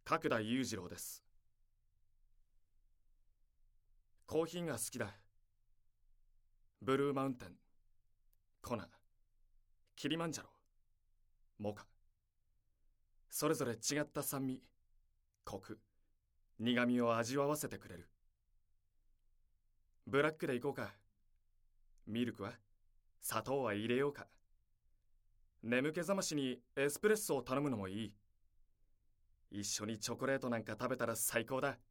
角田裕次郎です。コーヒーが好きだ。ブルーマウンテン、コナ、キリマンジャロ、モカ。それぞれ違った酸味、コク、苦味を味わわせてくれる。ブラックでいこうか。ミルクは砂糖は入れようか。眠気覚ましにエスプレッソを頼むのもいい。一緒にチョコレートなんか食べたら最高だ。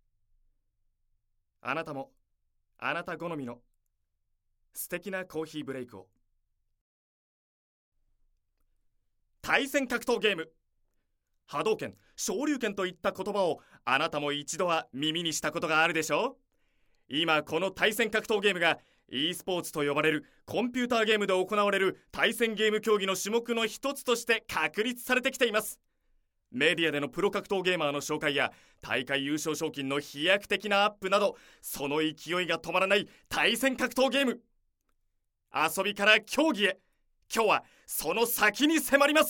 あなたもあなた好みの素敵なコーヒーブレイクを。対戦格闘ゲーム、波動拳、昇竜拳といった言葉をあなたも一度は耳にしたことがあるでしょう。今この対戦格闘ゲームが e スポーツと呼ばれるコンピューターゲームで行われる対戦ゲーム競技の種目の一つとして確立されてきています。メディアでのプロ格闘ゲーマーの紹介や大会優勝賞金の飛躍的なアップなど、その勢いが止まらない対戦格闘ゲーム。遊びから競技へ、今日はその先に迫ります。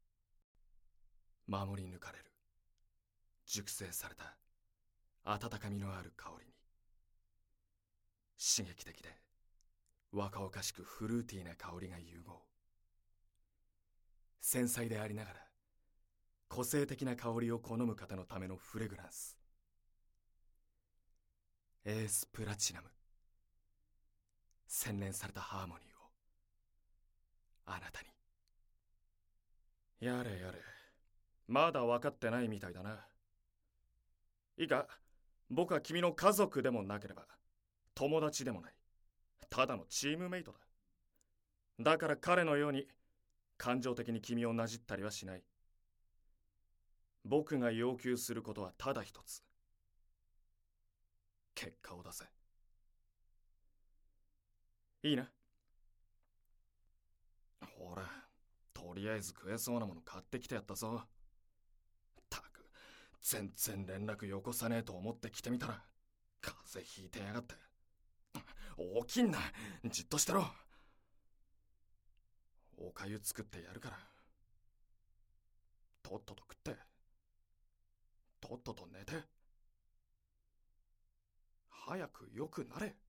守り抜かれる、熟成された温かみのある香りに、刺激的で若々しくフルーティーな香りが融合。繊細でありながら個性的な香りを好む方のためのフレグランス、エースプラチナム。洗練されたハーモニーをあなたに。やれやれ、まだ分かってないみたいだな。いいか、僕は君の家族でもなければ友達でもない、ただのチームメイトだ。だから彼のように感情的に君をなじったりはしない。僕が要求することはただ一つ。結果を出せ。いいな。ほら、とりあえず食えそうなもの買ってきてやったぞ。ったく、全然連絡よこさねえと思って来てみたら風邪ひいてやがって。起きんな、じっとしてろ。おかゆ作ってやるから、とっとと食って、とっとと寝て、早く良くなれ。